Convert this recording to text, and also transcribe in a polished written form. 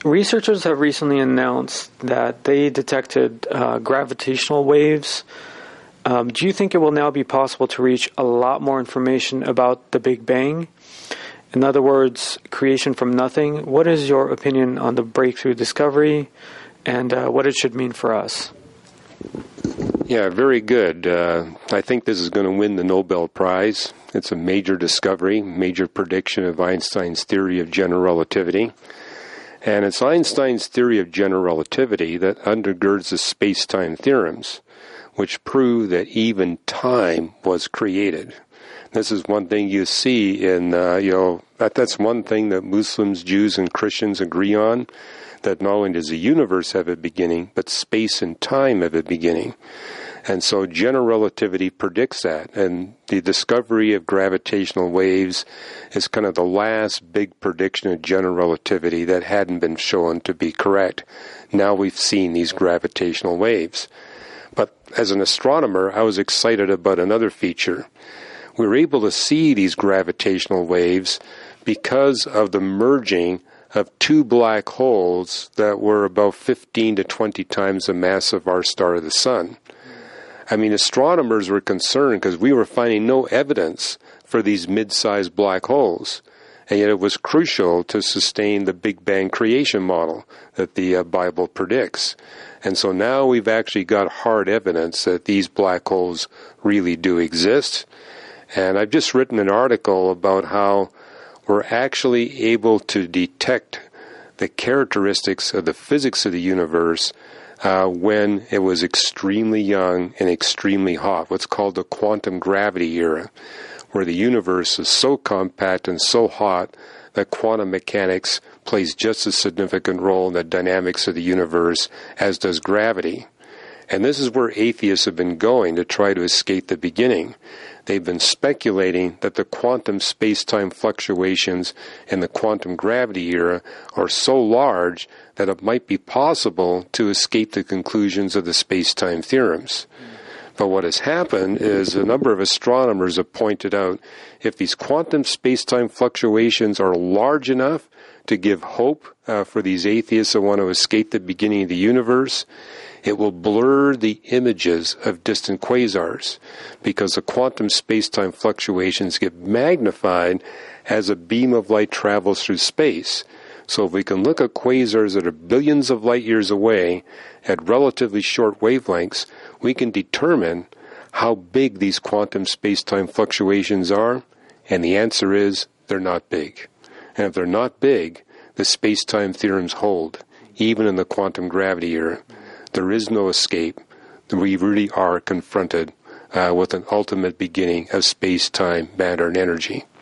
Researchers have recently announced that they detected gravitational waves. Do you think it will now be possible to reach a lot more information about the Big Bang? In other words, creation from nothing. What is your opinion on the breakthrough discovery and what it should mean for us? Yeah, very good. I think this is going to win the Nobel Prize. It's a major discovery, major prediction of Einstein's theory of general relativity. And it's Einstein's theory of general relativity that undergirds the space-time theorems, which prove that even time was created. This is one thing you see in, that's one thing that Muslims, Jews, and Christians agree on, that not only does the universe have a beginning, but space and time have a beginning. And so general relativity predicts that. And the discovery of gravitational waves is kind of the last big prediction of general relativity that hadn't been shown to be correct. Now we've seen these gravitational waves. But as an astronomer, I was excited about another feature. We were able to see these gravitational waves because of the merging of two black holes that were about 15 to 20 times the mass of our star, the Sun. I mean, astronomers were concerned because we were finding no evidence for these mid-sized black holes. And yet it was crucial to sustain the Big Bang creation model that the Bible predicts. And so now we've actually got hard evidence that these black holes really do exist. And I've just written an article about how we're actually able to detect the characteristics of the physics of the universe when it was extremely young and extremely hot, what's called the quantum gravity era, where the universe is so compact and so hot that quantum mechanics plays just as significant role in the dynamics of the universe as does gravity. And this is where atheists have been going to try to escape the beginning. They've been speculating that the quantum space-time fluctuations in the quantum gravity era are so large that it might be possible to escape the conclusions of the space-time theorems. But what has happened is a number of astronomers have pointed out if these quantum space-time fluctuations are large enough to give hope for these atheists that want to escape the beginning of the universe, it will blur the images of distant quasars because the quantum space-time fluctuations get magnified as a beam of light travels through space. So if we can look at quasars that are billions of light years away at relatively short wavelengths, we can determine how big these quantum space-time fluctuations are, and the answer is they're not big. And if they're not big, the space-time theorems hold, even in the quantum gravity era. There is no escape. We really are confronted with an ultimate beginning of space-time, matter, and energy.